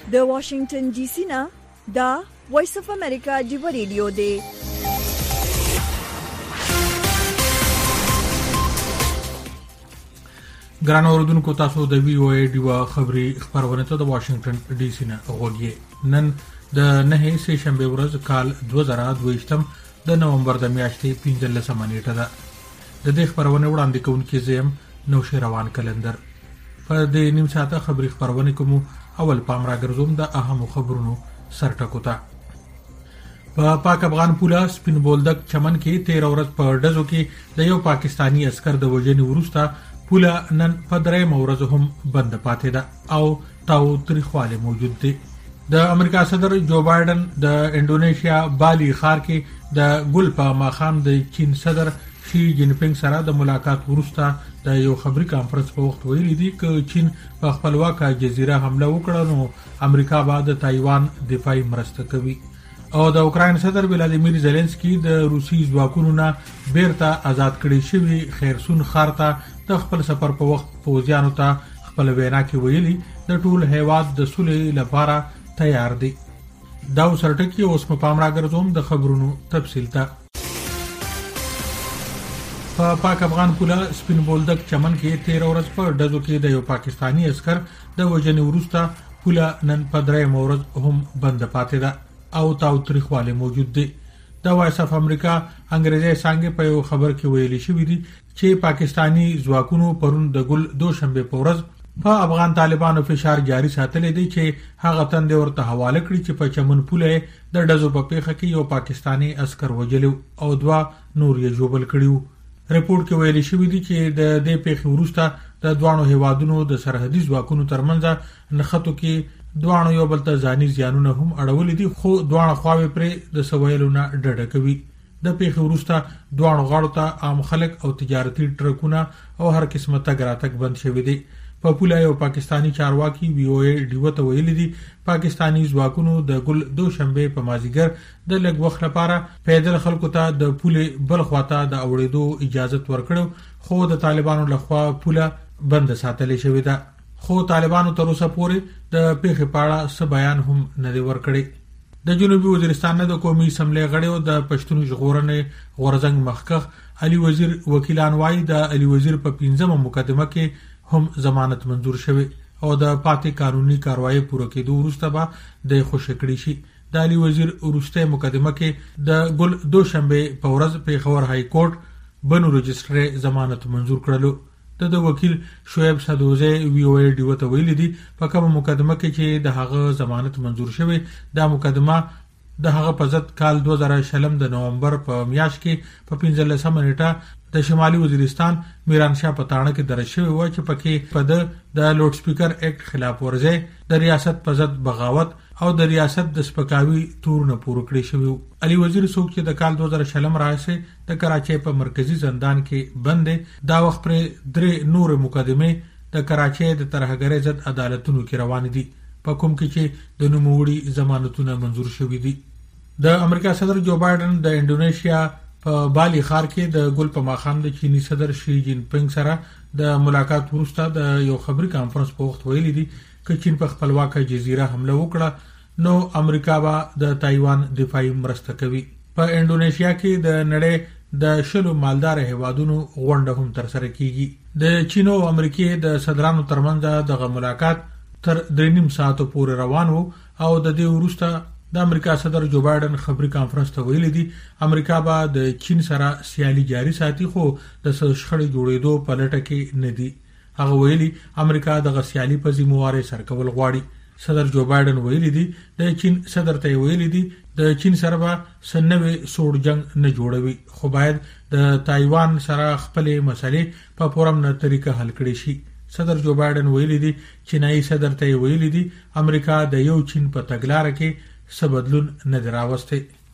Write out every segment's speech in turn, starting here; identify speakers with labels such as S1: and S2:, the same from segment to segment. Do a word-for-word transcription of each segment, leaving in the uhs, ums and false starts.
S1: د واشنگټن ډي سي نه دا وایس اف امریکا دی ریډیو دی.
S2: ګران اوردونکو، تاسو د وی او ای ډیوا خبري خبرونه ته د واشنگټن ډي سي نه غوږی. نن د نهه سه شنبه ورځ کال دوه زره دوه د نومبر د میاشتې پنځلسمه نیټه ده. د دې خبرونه وړاندې کوونکی زم نو شروان کلندر. په دې نیم ساعته خبري خبرونه کوم. اول پام راګرځوم د اهم خبرونو سرټکو ته. په پاک افغان پولا سپین بولدک چمن کې تیرا ورځ په ډزو کې د یو پاکستانی عسكر د وژنې وروسته پولا نن په درې مورز هم بند پاتې ده او تاو تاریخواله موجود دي. د امریکا صدر جو بایدن د انډونیشیا بالي ښار کې د ګل په ماخام د چین صدر شي جین پینګ سره د ملاقات وروسته د یو خبري کانفرنس په وخت ویلي دي چې چین په خپلواکه جزیره حمله وکړه نو امریکا بعد د تایوان دفاعي مرسته کوي. او د اوکراین صدر ولادیمیر زيلنسکي د روسي ځواکونو نه بیرته آزاد کړي شوی خیرسون ښار ته د خپل سفر په وخت پوځیانو ته خپل وینا کې ویلي د ټول هیواد د صلح لپاره تیار دي. دا سرټکی اوس په پام راګرځوم د خبرونو تفصیل ته. په پاک افغان پولا سپین بولدک چمن کې تیرا ورځ په ډزو کې د یو پاکستانی عسكر د وژنې وروسته پولا نن په درې مورز هم بند پاتې ده او تاو تاریخواله موجود دي. د وایس اف امریکا انګریزي څنګه په یو خبر کې ویلي شوې دي چې پاکستانی ځواکونو پرون د ګل دوشنبه په ورځ په افغان طالبانو فشار جاری ساتلې دي چې هغه تند ورته حواله کړی چې په چمن پوله د ډزو په پیخه کې یو پاکستانی عسكر وژلو او دوا نور یې جوبل کړیو. ریپورت کې ویلي شوې دي چې د دې پیښې وروسته د دوانو هیوادونو د سرحدي ځواکونو ترمنځ نخښتو کې دوانو یو بل ته ځاني زیانونه هم اړولې دي خو دوانو خواوې پرې د سویلونه ډډه کوي. د پیښې وروسته دوانو غاړو ته عام خلک او تجارتي ټرکونه او هر قسمه تګ راتګ بند شوی دي. په پولا یو پاکستانی چارواکي وی او ای ډیو ته ویلي دي پاکستانی ځواکونو د ګل دوشنبه په مازیګر د لږ وخت لپاره پیدل خلکو ته د پولې بل خواته د اوړېدو اجازه ورکړو خو د طالبانو لخوا پولا بند ساتل شوې ده. خو طالبانو تر اوسه پورې د پیښې په اړه څه بیان هم نه دی ورکړی. د جنوبي وزیرستان د قومي اسمبلی غړو د پښتون ژغورنې غورزنګ مخکخ علي وزیر وکیلان وايي د علي وزیر په پنځمه مقدمه کې هم ضمانت منظور شوه او د پاتې قانوني کاروایی پوره کېدو وروسته به د خوشکړی شي. د علي وزیر ورسته مقدمه کې د ګل دوشنبه په ورځ په خبر های کورټ بنو رجستر ضمانت منظور کړلو. د وکیل شعیب صدوزه وی او ای ډیو ته ویلي دي په کومه مقدمه کې چې د هغه ضمانت منظور شوه دا مقدمه د هغه په ضد کال دوه زره شلم د نومبر په میاشت کې په پنځلسمه نیټه د شمالي وزیرستان میران شاه پټانه کې درج شوی و چې پکې په د لوډ سپیکر اکټ خلاف ورزه د ریاست په ضد بغاوت او د ریاست د سپکاوي تور نه پوره کړی شوی. علي وزیر څوک چې د کال دوه زره شلم راځي د کراچۍ په مرکزی زندان کې بند دا وخت پر درې نور مقدمه د کراچۍ د ترهګرۍ ضد عدالتونو کې روان دي په کوم کې چې د نوموړي ضمانتونه منظور شوی دي. د امریکا صدر جو بایدن د انډونیشیا په بالي ښار کې د ګل په ماخام د چینی صدر شي جین پینګ سره د ملاقات وروسته د یو خبري کانفرنس په وخت ویلي دي چې چین په خپلواکه جزیره حمله وکړه نو امریکا به د تایوان دفاعي مرسته کوي. په انډونیشیا کې د نړۍ د شلو مالدار هیوادونو غونډه هم تر سره کیږي. د چین او امریکای د صدرانو ترمنځ دغه ملاقات تر درې نیم ساعتو پورې روان وو او د دې وروسته د امریکا صدر جو بایدن خبري کانفرنس ته ویلي دي امریکا به د چین سره سیالي جاري ساتي خو د شخړې جوړېدو په لټه کې نه دي. هغه ویلي امریکا د غسیالي په ذمہواري سرکول غواړي. صدر جو بایدن ویلي دي د چین صدر ته ویلي دي د چین سره به سنوي سوړ جنگ نه جوړوي خو باید د تایوان سره خپل مسلې په پرمنه طریقه حل کړي شي. صدر جو بایدن ویلي دي چینایي صدر ته ویلي دي امریکا د یو چین په تګلارې کې څه بدلون نه دراوسته.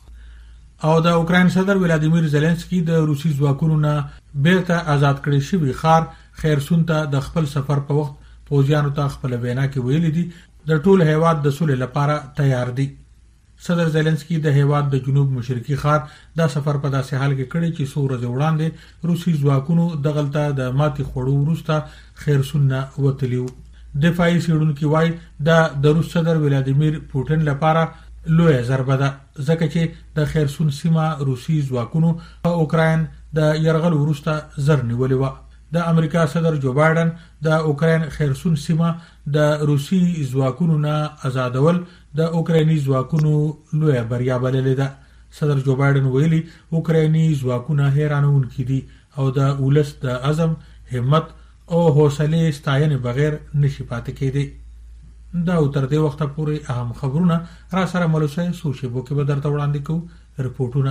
S2: او د اوکراین صدر ولادیمیر زيلنسکي د روسي ځواکونو نه بیرته آزاد کړي شوی ښار خیرسون ته د خپل سفر په وخت پوځیانو ته خپل وینا کې ویلي دي د ټول هیواد د صلح لپاره تیار دي. صدر زيلنسکي د هیواد د جنوب مشرقي ښار دا سفر په داسې حال کې کړی چې څو ورځې وړاندې روسي ځواکونو دغلطه د ماتي خوړو وروسته خیرسون نه وتلیو. دفاعي څېړونکي وایي دا د روس صدر ولادیمیر پوټین لپاره لویه ضربه ده ځکه چې د خیرسون سیمه روسي ځواکونو په اوکراین د یرغل وروسته زر نیولې وه. د امریکا صدر جو بایدن د اوکراین خیرسون سیمه د روسي ځواکونو نه آزادول د اوکرایني ځواکونو لویه بریا بللې ده. صدر جو بایدن ویلي اوکرایني ځواکونه حیرانونکي دي او د ولس د عزم، همت او حوصلې ستاینې بغیر نشي پاتې کېدی. دا تر دې وخته پورې اهم خبرونه را سره ملوسه سوشیبو کې به درته وړاندې کوو رپورټونه.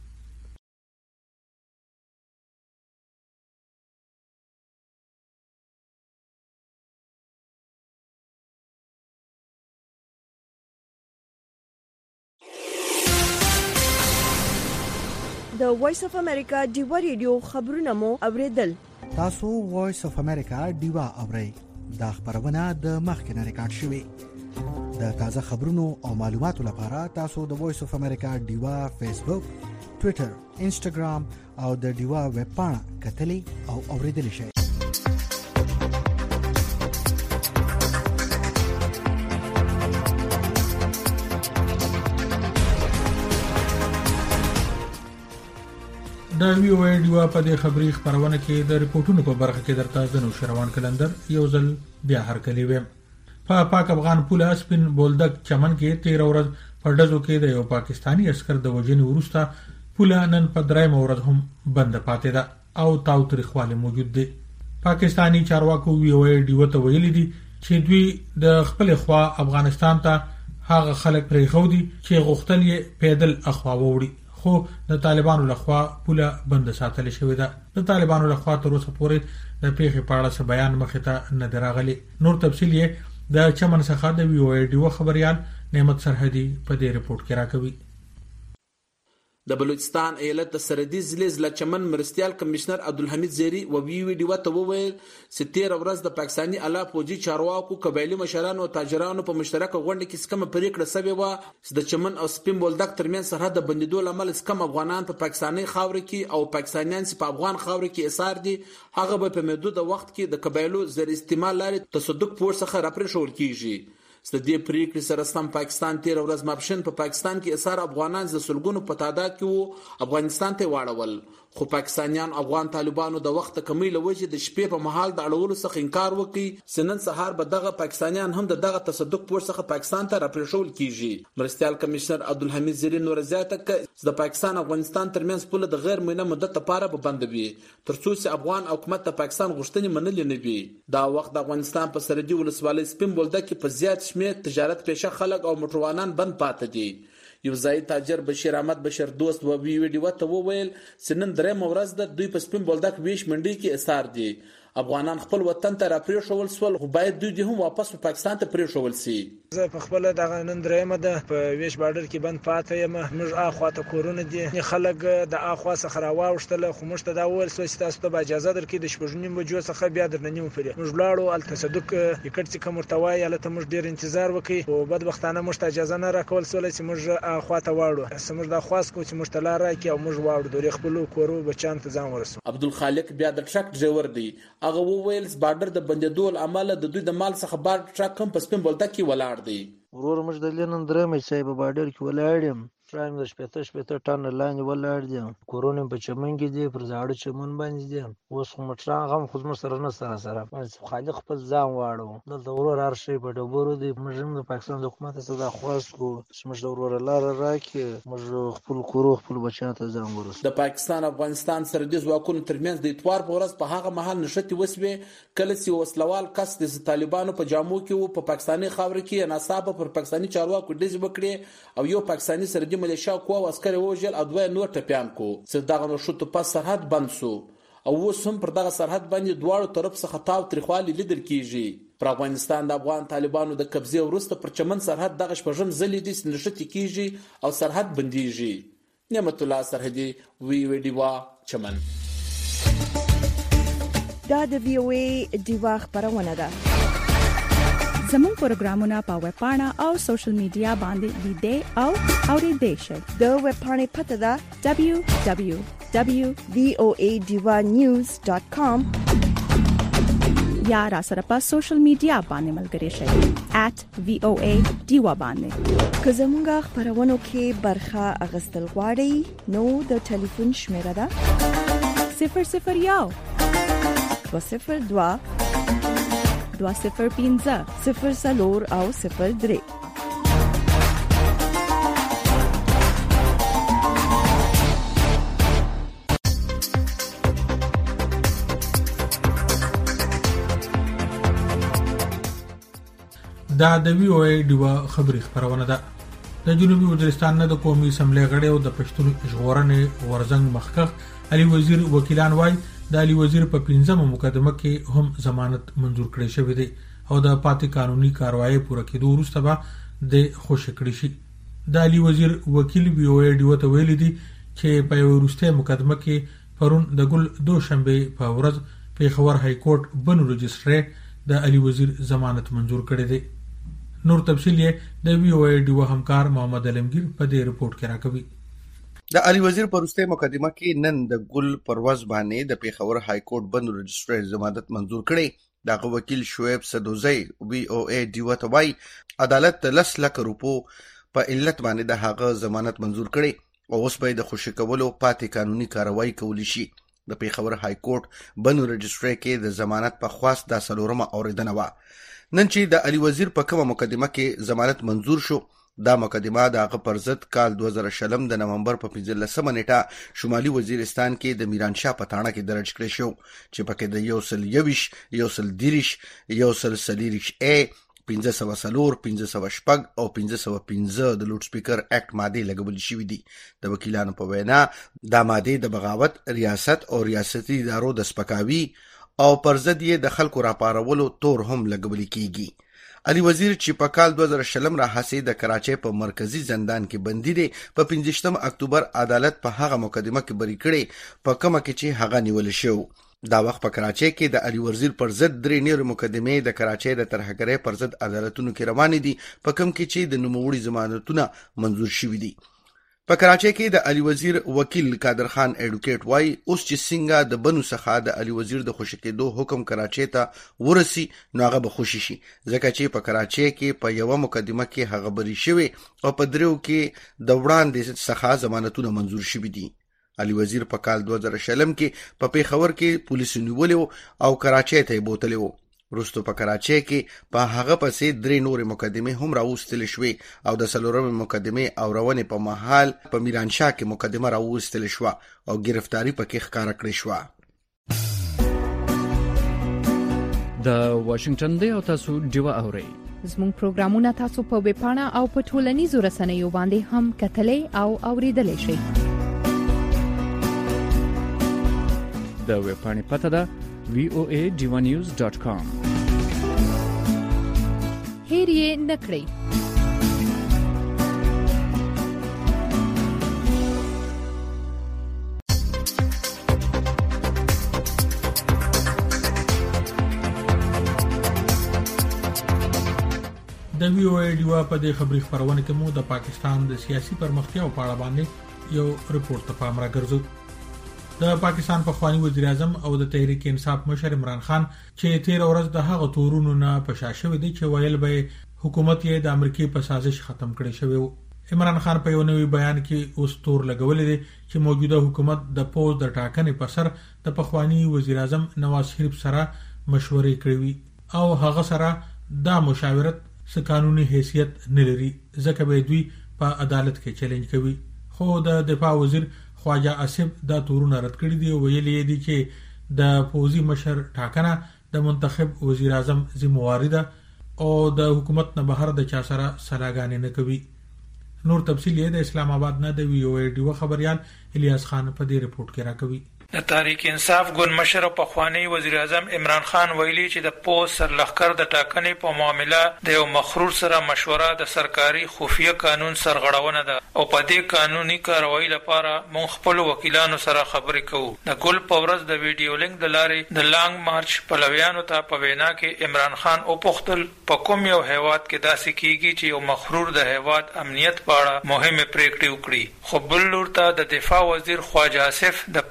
S1: د وایس اف امریکا ډیوا ریډیو خبرونه مو اوریدل.
S3: تاسو وایس اف امریکا ډیوا اورئ. دا خبرونه د مخکنه ریکارډ شوې. د تازه خبرونو او معلوماتو لپاره تاسو د وایس اف امریکا ډیوا فیسبوک، ټوئیټر، انسټاګرام او د ډیوا ویب پاڼه کتلی او اوریدلی شئ. د وی او ای ډیوا په دې خبري خبرونه کې د ریپورتونو په برخه کې درته د نو شروان کلندر یو ځل بیا هرکلی ویم. په پاک افغان پوله سپین بولدک چمن کې تیر ورځ په ډزو کې د یو پاکستانی عسكر د وژنې وروسته پوله نن په دریم ورځ هم بند پاتې ده او تاوتریخوالی موجود دی. پاکستانی چارواکو وی او ای ډیوا ته ویلي دي چې دوی د خپل خوا افغانستان ته هغه خلک پرېښودي چې غوښتل یې پیدل اخوا ووړي، خو د طالبانو لخوا پوله بند ساتل شوې ده. د طالبانو لخوا تر اوسه پورې د پیښې په اړه څه بیان مخې ته نه دی راغلی. نور تفصیل یې د چمن څخه د وی او ای ډیوا خبريال نعمت سرحدي په دې رپورټ کې راکوي.
S4: د بلوچستان ایالت د سرحدي ضلع ضلع چمن مرستیال کمشنر عبدالحمید زیری و وی وی ډیوا ته وویل چې تیر ورځ د پاکستاني اعلی فوجي چارواکو، قبایلي مشرانو او تاجرانو په مشترکه غونډه کې سکم پریکړه شوې و چې د چمن او سپین بولدک ترمن سرحد د بندیدو لامل سکم افغانان په پاکستاني خاور کې او پاکستانیان چې په افغان خاور کې اسار دي هغه به په محدود وخت کې د قبایلو زر استعمال لري تصدق پور څخه راپرېښول کیږي. د دې پریکړې سره سم پاکستان تیر ورځ ماپښین په پاکستان کې اسار افغانان د سلګونو په تعداد کې وو افغانستان ته واړول، خو پاکستانیان افغان طالبانو د وخت کمی له وجې د شپې په محل د اړولو څخه انکار وکړي. سنن سهار به دغه پاکستانیان هم د دغه تصدق پور څخه پاکستان ته راپرېښول کیږي. مرستیال کمشنر عبدالحمید زیری نور زیاته کړه د پاکستان افغانستان ترمنځ پوله د غیر مینه مدت لپاره به بند وي ترڅو چې افغان حکومت د پاکستان غوښتنې منلې نه وي. دا وخت د افغانستان په سرحدي ولسوالۍ سپین بولدک کې په زیات شمېر تجارت پیشه خلک او موټروانان بند پاتې دي. یو ځای تاجر بشیر احمد بشیر دوست و وی وی ډیوا ته وویل چې نن درېم ورځ د دوی په سپین بولدک ویش منډي کې اسار دي. افغانان خپل وطن ته راپرېښول سول، خو باید دوی هم واپس په پاکستان ته پرېښول شي.
S5: زه په خپل دغه نن درېمه ده په ویش بارډر کې بند پاتې یم. موږ اخوا ته کورونه دي خلک د اخوا څخه راواوښتل، خو موږ ته دا وویل شو چې تاسو ته اجازه درکړي د شپږ نیم بجو څخه بیا درنه نیمه پورې موږ لاړو. هلته تصدق ټکټ چې کوم ورته وایي هلته موږ ډېر انتظار وکړو، خو بدبختانه موږ ته اجازه نه راکول شوله چې موږ اخوا ته واړو. موږ دا خواست کوو چې موږ ته لار راکړي او موږ واړو د خپلو کورو بچیانو ته ځان ورسوو.
S4: عبدالخالق بیا د ټرک ډرایور دی. هغه وویل بارډر د بندیدو عمله د دوی د مال څخه بار ټرک هم په سپین بولدک کې ولاړ دی.
S6: ورور موږ د لنن درېمې چې په بارډر کې ولاړ یم، ټرک د شپېته شپېته ټن لاندې ولاړ دي، کورونه په چمن کې دي، پر زاړه چمن باندې دي. اوس خو موټران هم خو زموږ سره نه سره سره خالق خپل ځان واړو. دلته ورور هر شی په ډبرو دی. موږ هم د پاکستان د حکومت څخه دا خواست کوو چې موږ د ورور لاره راکړي، موږ خپل کورو خپل بچیانو ته ځان ورسوو.
S4: د پاکستان افغانستان سرحدي ځواکونو ترمنځ د اتوار په ورځ په هغه مهال نښتې وسوې کله چې وسلوال کس د طالبانو په جامو کې وو په پاکستاني خاور کې ناڅاپه پر پاکستاني چارواکو ډزې وکړې او یو پاکستاني سرحدي ملیشیا قوا عسکر ووژل او دوه نور ټپیان کو. چې دغه نښتو پس سرحد بند شو او اوس هم پر دغه سرحد باندې دواړو طرف څخه تاوتریخوالی لیدل کیږي. پر افغانستان د افغان طالبانو د قبضې وروسته پر چمن سرحد دغه شپږم ځلې دي چې نښتې کیږي او سرحد بندیږي. نعمت الله سرحدي، وی وی ډیوا چمن.
S1: دا د وی او ای ډیوا خبرونه ده.
S7: زموږ پروګرامونه په ویب پاڼه او سوشل میډیا باندې لیدئ او اورئ شئ.
S1: د ویب پاڼې پته ده
S7: دبلیو دبلیو دبلیو
S1: ډاٹ وی او ای ډیوا نیوز ډاٹ کام.
S7: یا را سره په سوشل میډیا باندې ملګري شئ at v o a diva باندې.
S1: که زموږه خبرونو کې برخه اغستل غواړئ نو د ټلیفون شمیره ده
S7: صفر صفر یو
S1: دوه صفر دوه
S7: دوه صفر پنځه
S1: صفر څلور او صفر درې.
S2: دا د وی او ای ډیوا خبري خبرونه ده. د جنوبي وزیرستان نه د قومي اسمبلی غړي او د پښتون ژغورنې ورزنګ مخکخ علي وزیر وکیلان وای د علي وزیر په پنځمه مقدمه کې هم ضمانت منزور کړی شوی دی او د پاتې قانوني کاروایی پوره کېدو وروسته به د خوشی کړی شي. د علي وزیر وکیل وی او ای ډیوا ته ویل دي چې په وروسته مقدمه کې پرون د ګل دوشنبه په ورځ پیښور های کورټ بنو رجسټر د علي وزیر ضمانت منزور کړی دی. نور تفصیل یې د وی او ای ډیوا همکار محمد علمگیر په دې رپورت کې راکوي.
S8: د علي وزیر پرسته مقدمه کې نن د ګل پرواز باندې د پیښور های کورټ بند رجسټر ضمانت منزور کړي. دغه وکیل شعیب سدوزی وی او ای ډیوا ته وایي عدالت د لس لک روپو په علت باندې د هغه ضمانت منزور کړي او اوس به د خوشی کولو پاتې قانوني کاروایی کولی شي. د پیښور های کورټ بند رجسټر کې د ضمانت په خواست د سلورمه اوریدنه و. نن چې د علي وزیر په کومه مقدمه کې ضمانت منزور شو، دا مقدمه د هغه پر ضد کال دوه زره شلم د نومبر په پنځلسمه نیټه شمالي وزیرستان کې د میرانشاه په تاڼه کې درج کړی شو چې پکې د یو سل یویش یو سل دیریش یو سل سلیریش ا پنځه سوه څلور پنځه سوه شپږ او پنځه سوه پنځه د لوډ سپیکر اکټ ماده لګول شوې دي. د وکیلانو په وینا دا ماده د بغاوت، ریاست او ریاستي ادارو د سپکاوي او پر ضد یې د خلکو راپارولو تور هم لګول کیږي. علي وزیر چې په کال دوه زره شلم راهسې د کراچۍ په مرکزی زندان کې بندي دی، په پنځه اکتوبر عدالت په هغه مقدمه کې بری کړي په کومه کې چې هغه نیول شو. دا وخت په کراچۍ کې د علي وزیر پر ضد درې نورې مقدمې د کراچۍ د ترهګرۍ پر ضد عدالتونو کې روانې دي، په کوم کې چې د نوموړي ضمانتونه منزور شوي دي. په کراچۍ کې د علي وزیر وکیل قادر خان ایډوکیټ وای اوس چې څنګه د بنو څخه د علي وزیر د خوشی کېدو حکم کراچۍ ته ورسی نو هغه به خوشی شي، ځکه چې په کراچۍ کې په یو مقدمه کې هغه بری شوی او په دریو کې د وړاندې څخه ضمانتونه منزور شوي دي. علي وزیر په کال دوه زره شلم کې په پیښور کې پولیسو نیولیو او کراچۍ ته بوتلیو. وروسته په کراچۍ کې په هغه پسې درې نورې مقدمې هم راوستل شوې او د څلورمې مقدمې او روانې په محل په میرانشاه کې مقدمه راوستل شو او گرفتاری پکې ښکارا کړې شو.
S9: د واشنگټن دی او تاسو ډیوا اورئ.
S10: زموږ پروګرامونه تاسو په ویب پاڼه او په ټولنیزو رسنیو باندې هم کتلې او اوریدلې شئ.
S9: د ویب پاڼې پته ده v o a diva news dot com.
S10: هیر یې نکړئ.
S2: د وی او ای ډیوا په دې خبري خبرونه کې مو د پاکستان د سیاسي پرمختیا په اړه باندې یو رپورت ته پام راګرځو. د پاکستان په خواني وزیر اعظم او د تحریک انصاف مشر عمران خان چې تیر ورځ د هغه تورونو نه پښاشوي دي چې ویل به حکومت یې د امریکای په سازش ختم کړي شوی. عمران خان په یو نوی بیان کې اوس تور لګولې دي چې موجوده حکومت د پوز د ټاکنې په سر د پخوانی وزیر اعظم نواز شریف سره مشورې کړې او هغه سره دا مشاورت څه قانوني حیثیت نه لري، ځکه به دوی په عدالت کې چیلنج کوي. خو د دفاع وزیر خواجه اسف دا تورونه رد کړی دی او ویلي دی چې د پوزي مشر ټاکنه د منتخب وزیر اعظم ذمہواری ده او د حکومت نه بهر د چا سره سلاګانې نه کوي. نور تفصیل یې د اسلام آباد نه د وی او ای ډیوا خبريال الیاس خان په دې رپورت کې راکوي.
S3: د تحریک انصاف ګوند مشر او پخوانی وزیر اعظم عمران خان ویلي چې د پوز سرلخکر د ټاکنې په معاملې د یو مخرور سره مشوره د سرکاري خفیه قانون سرغړونه ده او په دې قانوني کاروایی لپاره مونږ خپل وکیلانو سره خبرې کوو. د ګل پورز د ویډیو لینک د لارې د لانګ مارچ پلویانو ته په وینا کې عمران خان او پختل په کوم یو هیواد کې داسې کیږي چې یو مخرور د هیواد امنیت په اړه مهمه پریکړې وکړي. خو بل لور ته د دفاع وزیر خواجه اسف د پوز د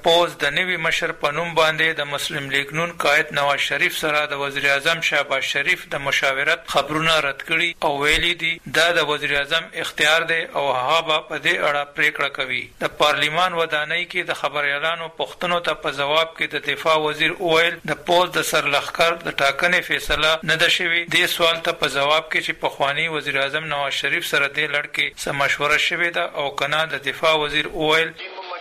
S11: د نوي مشر په نوم باندې د مسلم لیگ نون قائد نواز شریف سره د وزیر اعظم شهباز شریف د مشاورت خبرونه رد کړي او ویلي دي دا د وزیر اعظم اختیار دی او هغه به په دې اړه پریکړه کوي. د پارلیمان ودانۍ کې د خبريالانو پوښتنو ته په جواب کې د دفاع وزیر اویل د پوز د سرلښکر د ټاکنې فیصله نه ده شوې. دې سوال ته په جواب کې چې پخوانی وزیر اعظم نواز شریف سره د لړ کې سم مشوره شوې ده او کنا د دفاع وزیر اویل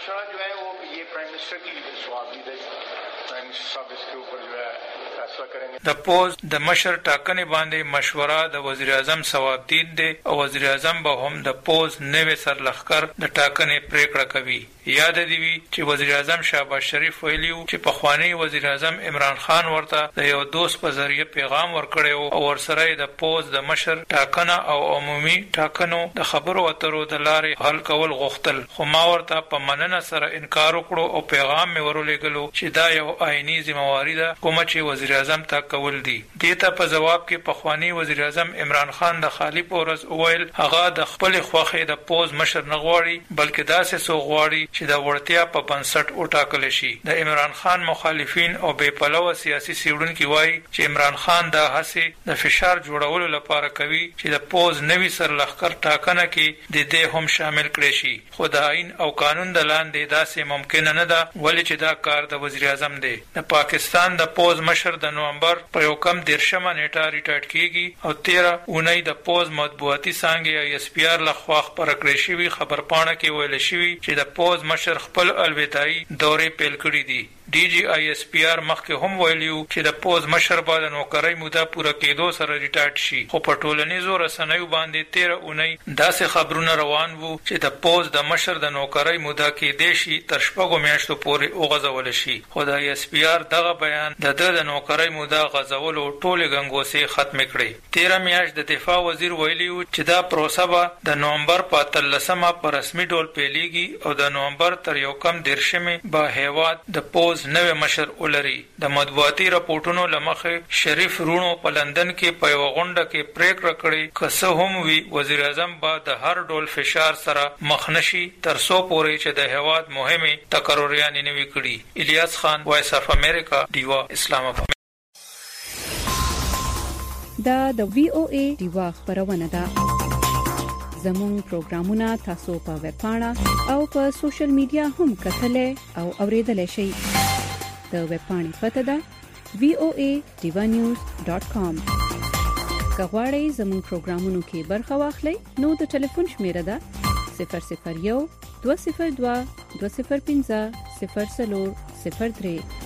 S11: د پوز د مشر ټاکنې باندې مشوره د وزیر اعظم ثواب دین دی او وزیر اعظم به هم د پوز نوې سرلښکر د ټاکنې پریکړه کوي. یاد دی وی چې وزیر اعظم شهباز شریف ویلیو چې پخوانی وزیر اعظم عمران خان ورته د یو دوست په ذریعه پیغام ورکړی او ورسره د پوز د مشر ټاکنه او عمومي ټاکنو د خبرو اترو د لارې حل کول غوښتل، خو ما ورته په مننه سره انکار وکړو او پیغام مې ورولېږلو چې دا یو آئینی ذمہواری ده کومه چې وزیر اعظم تا کول دي. دې ته په جواب کې پخوانی وزیر اعظم عمران خان د خالی پورز ویل هغه د خپل خوخه د پوز مشر نه غواړي بلکې داسې سو غواړي چې د وړتیا په بنسټ وټاکل شي. د عمران خان مخالفین او بې پلوه سیاسي سیړونکي وایي چې عمران خان دا هڅې د فشار جوړولو لپاره کوي چې د پوز نوي سرلښکر ټاکنه کې د دې هم شامل کړي شي، خو د آئین او قانون د لاندې داسې ممکن نه ده ولې چې دا کار د وزیر اعظم دی. د پاکستان د پوز مشر د نومبر په یو کم دیرشمه نیټه ریټایرډ کیږي او تیره اونۍ د پوز مطبوعاتي څانګې ای اس پی آر لخوا خپاره کړې شوې خبرپاڼه کې ویل شوي چې د پوز مشر خپل الوداعي دورې پیل کړې دي. ډي جی آی اس پی آر مخکې هم ویلیو چې د پوز مشر به د نوکرۍ موده پوره کېدو سره ریټایرډ شي، خو په ټولنیزو رسنیو باندې تیره اونۍ داسې خبرونه روان وو چې د پوز د مشر د نوکرۍ موده کېدی شي تر شپږو میاشتو پورې وغځول شي، خو د آی اس پی آر دغه بیان د ده د نوکرۍ موده غځولو ټولې ګنګوسې ختمې کړې. تیره میاشت د دفاع وزیر ویلیو چې دا پروسه به د نومبر په اتلسمه په رسمي ډول پیلیږي او د نومبر تر یو کم دیرشمې به هیواد د پوز نوې مشر ولري. د مطبوعاتي راپورټونو لمخې شریف رونو په لندن کې په یو غونډه کې پریکړه کړې که څه هم وي وزیر اعظم به د هر ډول فشار سره مخ نشي تر څو پورې چې د هیواد مهمې تقرریانې نه وي کړي. الیاس خان، وایس اف امریکا، ډیوا، اسلام آباد.
S7: دا د وی او ای ډیوا خبرونه ده. زموږ پروګرامونه تاسو په ویب پاڼه او په سوشل میډیا هم کتلای او اوریدلای شئ. د ویب پاڼې پته ده وی او ای ډیوا نیوز ډاٹ کام. که غواړئ زموږ پروګرامونو کې برخه واخلئ نو د ټلیفون شمیره ده صفر صفر یو دوه صفر دوه دوه صفر پنځه صفر څلور صفر درې.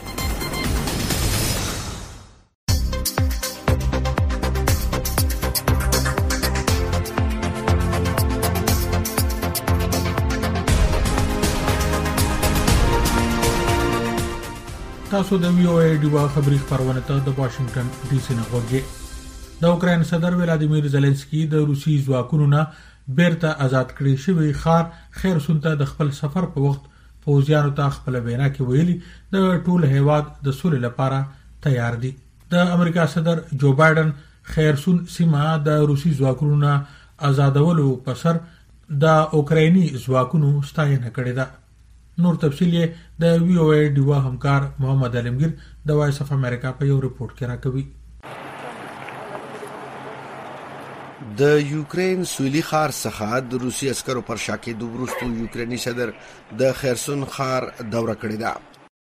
S2: تاسو د وی او ای ډیوا خبری خبرونه ته د واشنگټن ډي سي نه غوږی. د اوکراین صدر ولادیمیر زيلنسکي د روسي ځواکونو نه بیرته آزاد کړی شوی خار خیرسون ته د خپل سفر په وخت پوځیانو ته خپل وینا کې ویلي د ټول هیواد د سولې لپاره تیار دي. د امریکا صدر جو بایدن خیرسون سیمه د روسي ځواکونو نه آزادولو په سر د اوکرایني ځواکونو ستاینه کړې ده. نور تفصیل د وی او ای ډیوا همکار محمد علمگیر د وایس اف امریکا په یو ریپورت کې راکوي.
S8: د یوکرين سویلی خار څخه د روسي عسکرو پر شا کېدو وروسته یوکرینی صدر د خیرسون خار دوره کړې ده.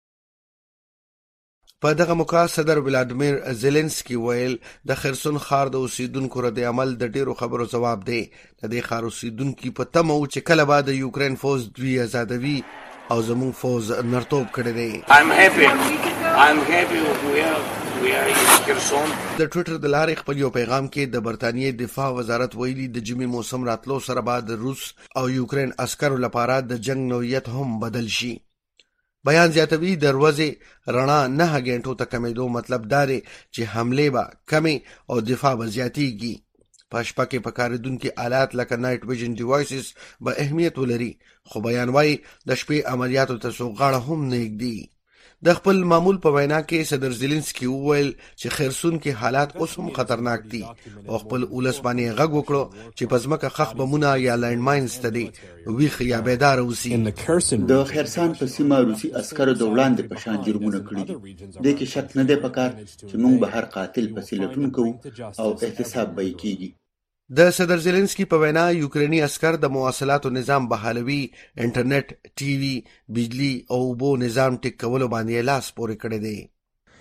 S8: په دغه موقع صدر ولادیمیر زيلنسکي ویل د خیرسون خار د اوسیدونکو رد عمل د ډیرو خبرو جواب دی. د دې خار اوسیدونکو په تمه و چې کله به د یوکرين فوج دوی آزادوي او زموږ فوج نرتوب کړی دی.
S12: I'm happy. I'm happy we are we are in Kherson.
S8: د ټوئیټر د لارې خپل یو پیغام کې د برتانیې دفاع وزارت ویلي د جمی موسم راتلو سره بعد روس او یوکرين عسکرو لپاره د جنگ نوعیت هم بدل شي. بیان زیاتوي دروازه رڼا نه غنټو ته کمیدو مطلب داري چې حمله به کمی او دفاع به زیاتیږي. په شپه کې پکاردونکو آلات لکه نایټ ویژن ډیوایسز به اهمیت ولري، خو بیان وايي د شپې عملیاتو ته سوغاړه هم نه یګدي. د خپل معمول په وینا کې صدر زيلنسکي وویل چې خرسون کې حالات اوس هم خطرناک دي او خپل ولس باندې غږ وکړو چې پزماکه خخ بمونه یا لینډ ماینز تدي ویخ یا بیدار اوسي.
S13: د خرسان په سیمه روسي عسکرو د وړاندې په شان جرمونه کړی دي. د کې شک نه دی پکار چې موږ به هر قاتل پسې لټون کوو او احتساب به کیږي.
S8: د صدر زيلنسکي په وینا یوکرینی عسكر د مواصلاتو نظام بحالوي، انټرنیټ، ټي وي، بجلی او اوبو نظام ټیک کولو باندې لاس پورې کړی دی.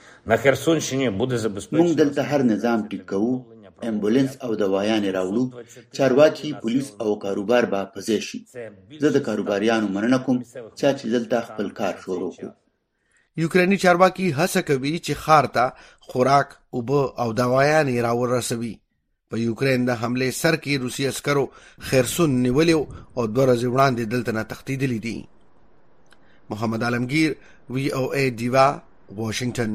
S13: موږ دلته هر نظام ټیک کوو، امبولانس او دوايانې راوړو، چارواکي، پولیس او کاروبار به پزې شي. زه د کاروباریانو مننه کوم چې دلته خپل کار شروع کړو.
S8: یوکرینی چارواکي هڅه کوي چې ښار ته خوراک، اوبه او دوايانې راورسوي. په یوکرين د حمله سر کې روسي عسکرو خرسون نیولیو او دوه ورځې وړاندې دلته نه تښتېدلي دي. محمد عالمگیر، وی او ای دیوا، واشنگټن.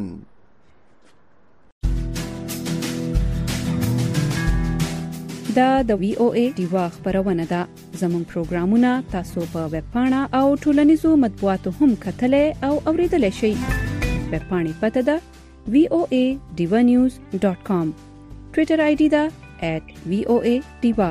S7: دا د وی او ای دیوا خبرونه ده. زموږ پروګرامونه تاسو په ویب پاڼه او ټولنیزو مطبوعاتو هم کتلای او اوریدلای شئ. ویب پاڼې پته ده وی او ای دیوا نیوز ډاٹ کام. ټویټر آی ډي ده at وی او ای دیوا.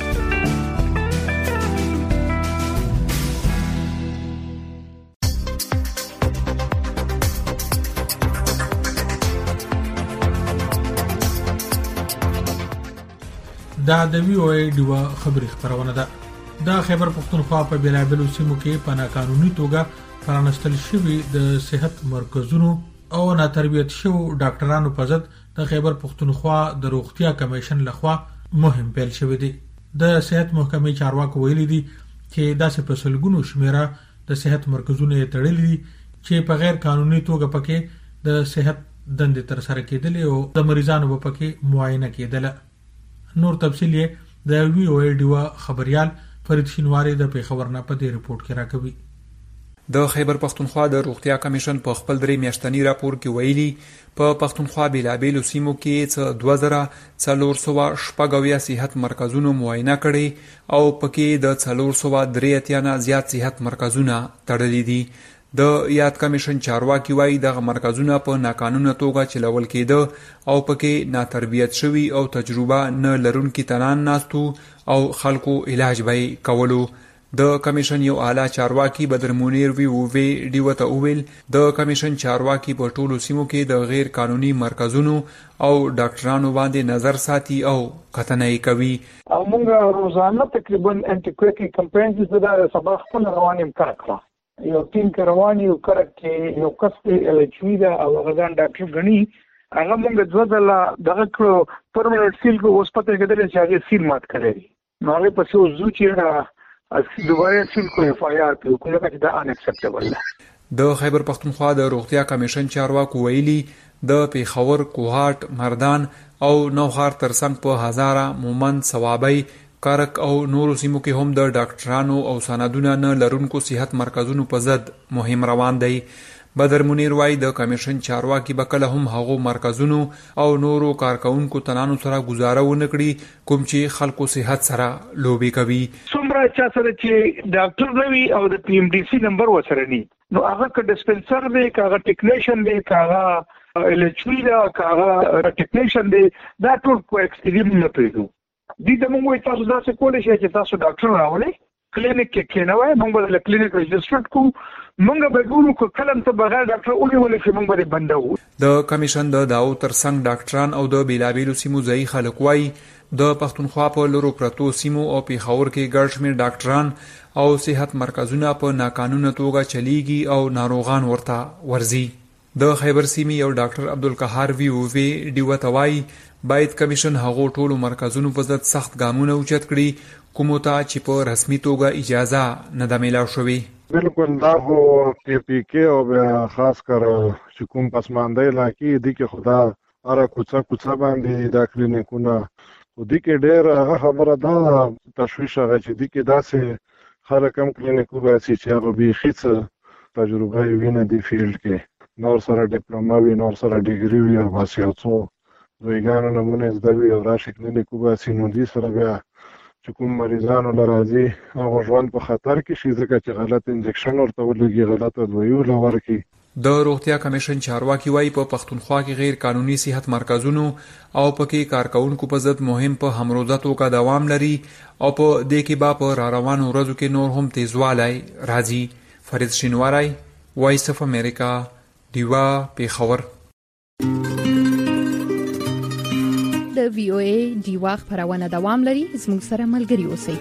S2: دا د وی او ای دیوا خبري خبرونه ده. دا خبر پښتونخوا په بلابلو سیمو کې په ناقانوني توګه پرانستل شوی د صحت مرکزونو او ناتربیت شو ډاکټرانو په ضد د خیبر پښتونخوا د روغتیا کمیشن لخوا مهم پیل شوی دی. د صحت محکمې چارواکو ویلي دي چې داسې په سلګونو شمیره د صحت مرکزونه تړلي دي چې په غیر قانوني توګه پکې د صحت دندې تر سره کېدل او د مریضانو په پکې معاینه کېدل. نور تفصیل یې د وی او ای دیوا خبريال فرید شینواری د پیښور نه په دې رپورت کې راکوي.
S14: د خیبر پښتونخوا د روغتیا کمیشن په خپل درې میاشتنی راپور کې ویلي په پښتونخوا بلابلو سیمو کې څه دوه زره څلور سوه شپږ اویا صحت مرکزونو معاینه کړي او پکې د څلور سوه درې اتیا نه زیات صحت مرکزونه تړلي دي. د یاد کمیشن چارواکي وایي دغه مرکزونه په ناقانونه توګه چلول کېده او پکې ناتربیت شوي او تجربه نه لرونکي تنان ناستو او خلکو علاج به کولو. د کمیشن یو اعلی چارواکي بدر مونیر وی او وی ډیو ته ویل د کمیشن چارواکي په ټولو سیمو کې د غیر قانوني مرکزونو او ډاکټرانو باندې نظر ساتي او کتنه کوي.
S15: او موږ روزانه تقریبا انټیکویټي کمپاینز د سبا خپل روانیم کړکړه یو ټیم رواني یو کړک یو کس الچوي دا او غزان ډاکټر غني هغه موږ دوه ځله دغه کړو پرمننت سیل کو اوس پته کېدل چې هغه سیل مات کړی نو هغه پسې اوس زو چې دوباره سیل کو اف آی آر په کومه کې دا ان اکسپټیبل ده.
S14: د خیبر پښتونخوا د روغتیا کمیشن چارواکو ویلي د پیښور، کوهاټ، مردان او نوخار ترڅنګ په هزاره، مومند، ثوابۍ، کارک او نورو سیمو کې هم د ډاکټرانو او سندونو نه لرونکو صحت مرکزونو په ضد مهم روان دی. بدر منیر وای د کمیشن چارواکي به کله هم هغو مرکزونو او نورو کارکونکو تنانو سره گزاره ونه کړي کوم چې خلکو صحت سره لوبي کوي.
S15: څومره چا سره چې ډاکټر نوي او د پی ایم ډي سي نمبر وسره ني نو هغه ک ډسپنسر دی، هغه ټیکنیشن دی، هغه الچوي دی، هغه ټیکنیشن دی، دا ټول کو ایکسټریم نه پیږي. دې د موږ تاسو داسې کولای شئ چې تاسو ډاکټر راولئ کلینیک کې کېنوي موږ به کلینیک رجسټر کوو موږ به ګورو کو کلم ته بغیر ډاکټر اونې ولې موږ به بندو.
S14: د کمیشن د داو ترڅنګ ډاکټران او د بیلابیلو سیمو ځای خلک وای د پښتونخوا په لورو پرتو سیمو او پیښور کې ګڼ شمېر ډاکټران او صحت مرکزونه په ناقانونه توګه چلیږي او ناروغان ورته ورزي. د خیبر سیمې یو ډاکټر عبدالقهار وی او وی ډیو توای باید کمیشن هغو ټولو مرکزونو په ضد سخت ګامونه اوچت کړي کومو ته چې په رسمي توګه اجازه نه ده میلاو شوې.
S16: بالکل دا خو پی پی کې او بیا خاص کر چې کوم پسمانده علاقې دي کې خدا اره کوڅه کوڅه باندې دا کلینیکونه او دي کې ډېر هغه خبره ده تشویش هغه چې دي کې داسې خلک هم کلینیکو باسي چې هغه بیخي څه تجربه یې وینه دي فیلډ کې نور سره ډیپلوما وي نور سره ډیګري وي او بس یو څو دویګانو نمونه زده وي او راشي کلینیکو باسي نو دې سره بیا چې کوم مریضانو لراځي هغه ژوند په خطر کې شي ځکه چې غلط انجکشن ورته ولګي غلطه دوی ولورکي.
S14: د روغتیا کمیشن چارواکي وایي په پښتونخوا کې غیر قانوني صحت مرکزونو او پکې کارکونکو په ضد مهم په همروزه توګه دوام لري او په دې کې به په را روانو ورځو کې نور هم تیزوالی راځي. فرید شینواری، وایس اف امریکا، ډیوا، پیښور.
S10: د وی او ای ډیوا خبرونه دوام لري. زموږ سره ملګري اوسئ.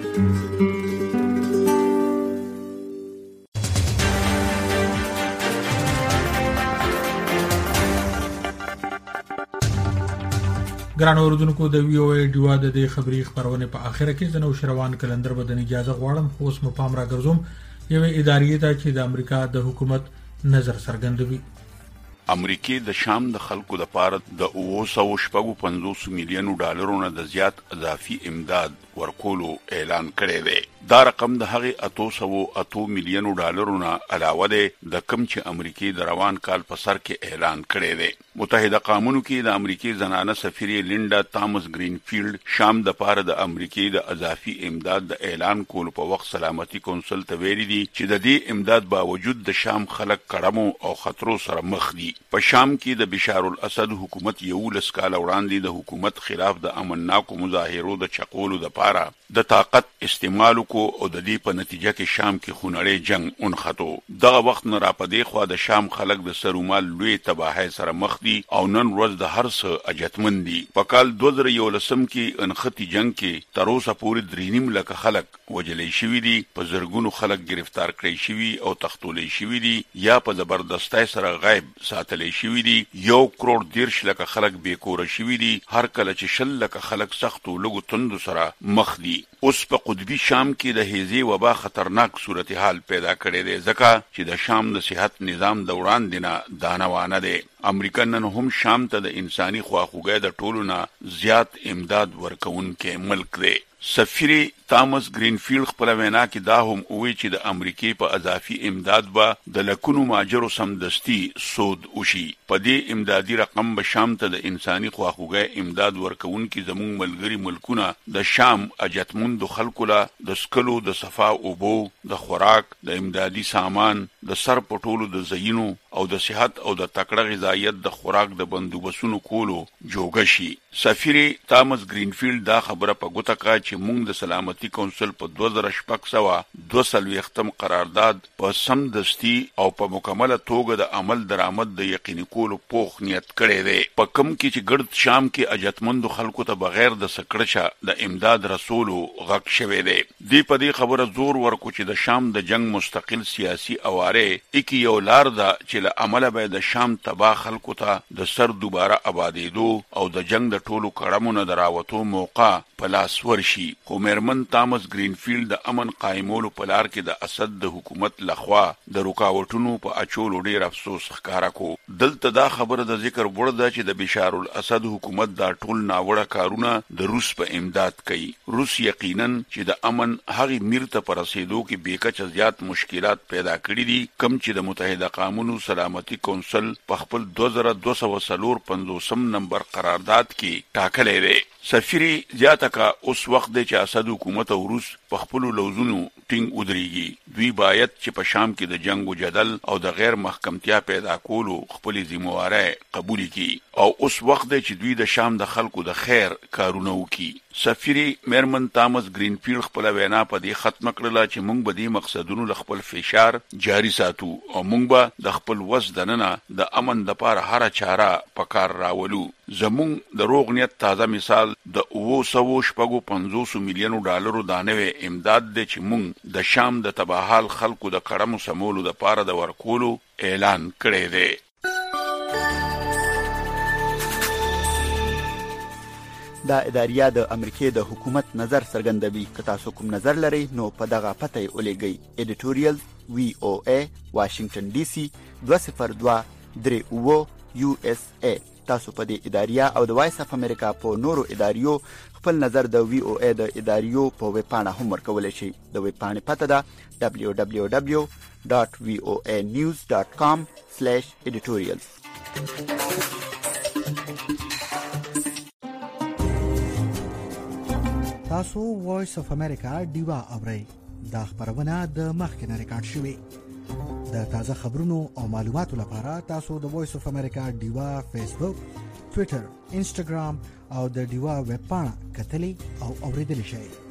S2: ګران اوردونکو، د وی او ای ډیوا د دې خبري خبرونه په اخره کې زنو شروان کلندر بدن اجازه غواړم. اوس مو پام را ګرځوم یو ادارې ته چې د امریکا د حکومت نظر څرګندوي.
S17: امریکای د شام د خلکو لپاره د اوه سوه شپږ پنځوس میلیونو ډالرونو د زیات اضافي امداد ورکولو اعلان کړی دی. دا رقم د هغه اته سوه اته میلیونو ډالرونو علاوه دی د کم چې امریکای د روان کال په سر کې اعلان کړی دی. متحده قومونو کې د امریکای زنانه سفیر لینډا تامس گرینفیلډ شام د پاره د امریکای د اضافي امداد د اعلان کولو په وخت سلامتي کونسل ته ویلي دي چې د دې امداد باوجود د شام خلک کړمو او خطرو سره مخ دي. په شام کې د بشار الاسد حکومت یو لس کال وړاندې د حکومت خلاف د امنناکو مظاهرو د چقولو د پاره د طاقت استعمال کو او د دې په نتیجه کې شام کې خونړی جنگ اونخته. دغه وخت نه را پدې خو د شام خلک د سرومال لوی تباہی سره مخ دي او نن ورځ د هر څه اجتمن دي. په کال دوه زره یولسم کې انختی جنگ کې تر اوسه پورې درینیم لکه خلک وجلې شوی دي، په زرګونو خلک گرفتار کړي شوی او تختولې شوی دي یا په زبردستۍ سره غایب ساتل شوی دي. یو کروڑ دیرش لکه خلک بیکور شوی دي، هر کله چې شل لکه خلک سختو لګو تندو سره مخ دي. اوس په قطبی شام کې د هیزي وبا خطرناک صورتحال پیدا کړی دی ځکه چې د شام د صحت نظام دوران دینه دانوانه دی. امریکا نن هم شام ته د انساني خواخوږۍ د ټولو نه زیات امداد ورکوونکی ملک دی. سفیر تامس گرینفیلډ خپل وینا کې دا هم وی چې د امریکای په اضافي امداد به د لکونو ماجرو سمدستي سود وشي. په دې امدادي رقم به شام ته د انساني خواخوږۍ امداد ورکوونکي زموږ ملګری ملکونه د شام اجتمند خلکو له د سکلو د صفا اوبو د خوراک د امدادي سامان د سر پټولو د زینو او د صحت او د تکړه غذایت د خوراک د بندوبسونو کولو جوګه شي. سفیر تامس گرینفیلډ دا خبره په ګوته کړه چې موږ د سلامتي کونسل په دوه زره شپږ سوه دوه څلوېښتم قرارداد په سمدستي او په مکمله توګه د عمل درآمد د یقیني کولو پوخ نیت کړی دی. په کم کې چې ګرد شام کې اجتمندو خلکو ته بغیر د سکړچه د امداد رسولو غږ شوی دی. دی په دې خبره زور ورکو چې د شام د جنگ مستقل سیاسي اواره اکی یو لار ده چې له عمله به د شام تباه خلکو ته د سر دوباره آبادېدو او د جنگ د ټولو کړمو نه دراوتو موقع په لاس ورشي. خو میرمن تامس گرینفیلډ د امن قائمولو په لار کې د اسد د حکومت لخوا د رکاوټونو په اچولو ډیر افسوس ښکارا کو. دلته دا خبره د ذکر وړ ده چې د بشار الاسد حکومت دا ټول ناوړه کارونه د روس په امداد کوي. روس یقینا چې د امن هغه میرته پر رسیدو کې بیکچ زیات مشکلات پیدا کړي دي، کم چې د متحده قومونو سلامتي کونسل په خپل دوه زره دوه سوه څلور پنځوسم نمبر قرارداد کې ټاکلی دی. سفیری زیاته کا اوس وخت دی چې اسد حکومت او روس په خپل لوزونو ټینګ ودرېږي. دوی باید چې په شام کې د جنگ او جدل او د غیر محکمتیا پیدا کولو خپل ذمہواری قبول کړي او اوس وخت دی چې دوی د شام د خلکو د خیر کارونه وکړي. سفیری میرمن تامس گرینفیلډ خپل وینا په دې ختم کړله چې موږ به دې مقصدونو له خپل فشار جاری ساتو او موږ به د خپل وس دننه د امن د پاره هر چاره په کار راولو. زموږ د روغ نیت تازه مثال د اوه سوه شپږ پنځوس میلیونو ډالرو د نوې امداد دی چې موږ د شام د تباهال خلکو د کړمو سمولو د پاره د ورکولو اعلان کړی دی.
S13: دا اداریه د امریکای د حکومت نظر څرګندوي. که تاسو کوم نظر لرئ نو په دغه پته یې ولېږئ. ایډیټوریل وی او ای واشنگټن ډي سي دوه صفر دوه درې اوه یو اس ای. تاسو په دې اداریه او د وایس اف امریکا په نورو اداریو خپل نظر د وی او ای د اداریو په ویب پاڼه هم ورکولی شئ. د ویب پاڼې پته ده دبلیو دبلیو دبلیو ډاټ وی او ای نیوز ډاټ کام سلیش ایډیټوریلز.
S18: تاسو وایس اف امریکا ډیوا اورئ. دا خبرونه د مخکې نه ریکارډ شوې. د تازه خبرونو او معلوماتو لپاره تاسو د وایس اف امریکا ډیوا فیسبوک، ټوئیټر، انسټاګرام او د ډیوا ویب پاڼه کتلی او اوریدلی شئ.